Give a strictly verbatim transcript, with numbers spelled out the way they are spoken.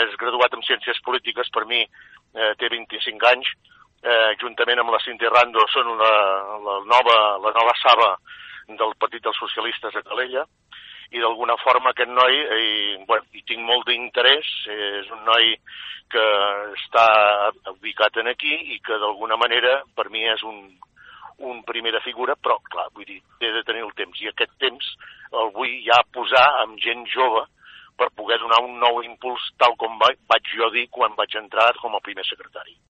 és graduat en Ciències Polítiques, per mi eh, té vint-i-cinc anys, eh, juntament amb la Cintia Rando són la, la, nova, la nova saba del Partit dels Socialistes a Calella, i d'alguna forma aquest noi, i, bueno, hi tinc molt d'interès, és un noi que està ubicat en aquí i que d'alguna manera per mi és un, un primera figura, però clar, vull dir, he de tenir el temps, i aquest temps el vull ja posar amb gent jove per poder donar un nou impuls tal com vaig jo dir quan vaig entrar com a primer secretari.